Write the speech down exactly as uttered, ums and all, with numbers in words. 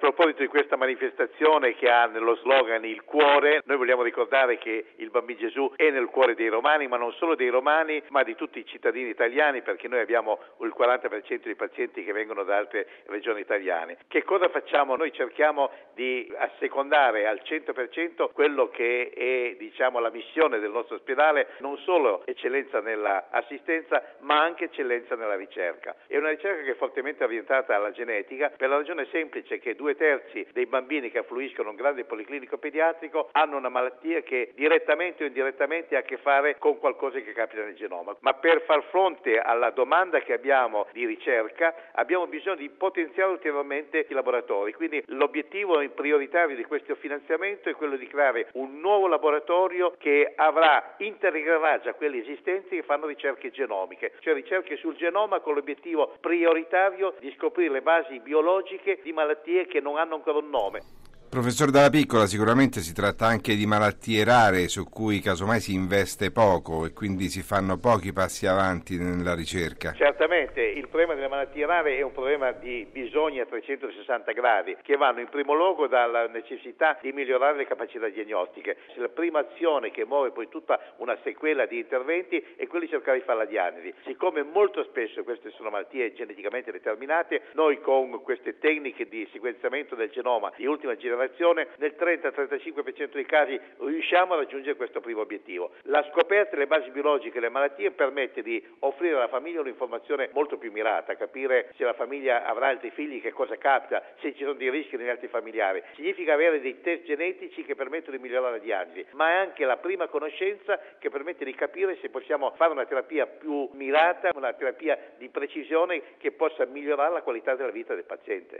proposito di questa manifestazione che ha nello slogan il cuore, noi vogliamo ricordare che il Bambino Gesù è nel cuore dei romani, ma non solo dei romani, ma di tutti i cittadini italiani, perché noi abbiamo il quaranta per cento di pazienti che vengono da altre regioni italiane. Che cosa facciamo? Noi cerchiamo di assecondare al cento per cento quello che è, diciamo, la missione del nostro ospedale, non solo eccellenza nella assistenza, ma anche eccellenza nella ricerca. È una ricerca che è fortemente orientata alla genetica, per la ragione semplice che due terzi dei bambini che affluiscono a un grande policlinico pediatrico hanno una malattia che direttamente o indirettamente ha a che fare con qualcosa che capita nel genoma. Ma per far fronte alla domanda che abbiamo di ricerca abbiamo bisogno di potenziare ulteriormente i laboratori, quindi l'obiettivo prioritario di questo finanziamento è quello di creare un nuovo laboratorio che avrà, integrerà già quelli esistenti che fanno ricerche genomiche, cioè ricerche sul genoma con l'obiettivo prioritario di scoprire le basi biologiche di malattie che non hanno ancora un nome. Professor Dalla Piccola, sicuramente si tratta anche di malattie rare su cui casomai si investe poco e quindi si fanno pochi passi avanti nella ricerca. Certamente, il problema delle malattie rare è un problema di bisogni a trecentosessanta gradi che vanno in primo luogo dalla necessità di migliorare le capacità diagnostiche. La prima azione che muove poi tutta una sequela di interventi è quella di cercare di fare la diagnosi. Siccome molto spesso queste sono malattie geneticamente determinate, noi con queste tecniche di sequenziamento del genoma di ultima generazione nel trenta trentacinque per cento dei casi riusciamo a raggiungere questo primo obiettivo. La scoperta delle basi biologiche delle malattie permette di offrire alla famiglia un'informazione molto più mirata, capire se la famiglia avrà altri figli, che cosa capita, se ci sono dei rischi negli altri familiari. Significa avere dei test genetici che permettono di migliorare la diagnosi, ma è anche la prima conoscenza che permette di capire se possiamo fare una terapia più mirata, una terapia di precisione che possa migliorare la qualità della vita del paziente.